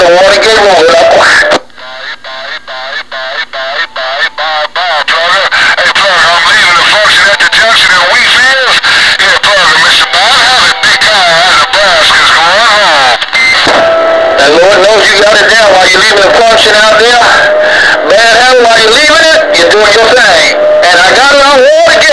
Watergate rolling up. And Lord knows you got it down while you're leaving the function out there. Bad hell, while you're leaving it, you're doing your thing. And I got it on Watergate.